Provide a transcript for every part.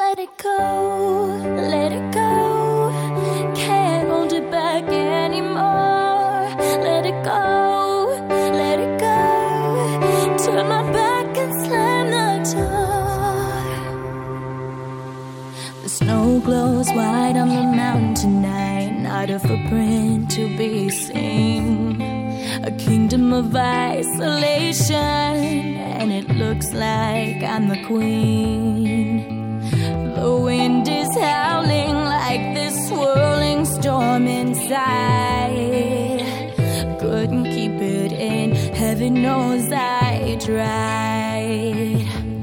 Let it go, let it go. Can't hold it back anymore. Let it go, let it go. Turn my back and slam the door. The snow glows white on the mountain tonight, not a footprint to be seen. A kingdom of isolation, and it looks like I'm the queen. The wind is howling like this swirling storm inside. Couldn't keep it in, heaven knows I tried.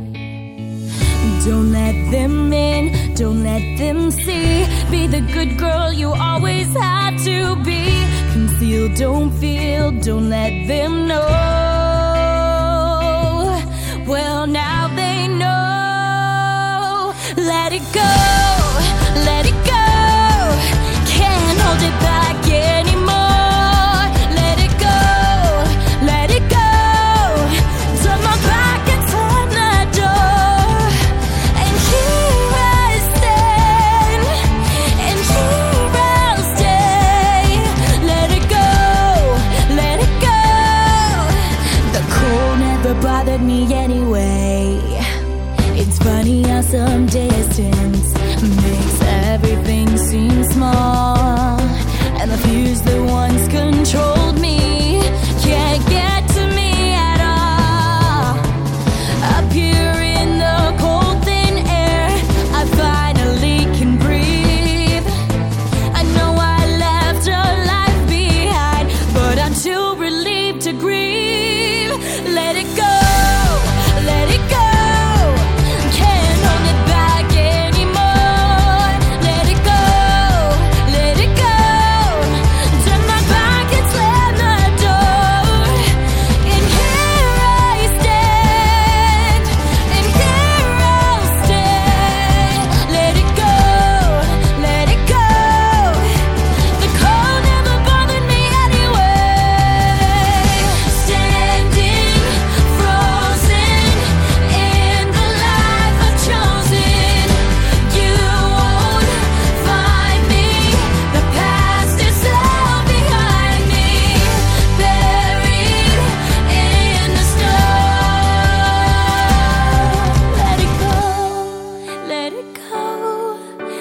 Don't let them in, don't let them see. Be the good girl you always had to be. Conceal, don't feel, don't let them know. Well, now they know. Let it go, let it go. Can't hold it back anymore. Let it go, let it go. Turn my back and slam the door. And here I stand, and here I'll stay. Let it go, let it go. The cold never bothered me anyway. It's funny how some distance makes everything seem small, and the fears that once controlled me can't get to me at all. Up here in the cold thin air, I finally can breathe. I know I left a life behind, but I'm too relieved to grieve. Let it go, let it go.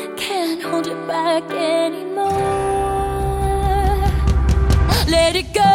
Hold it back anymore. Let it go.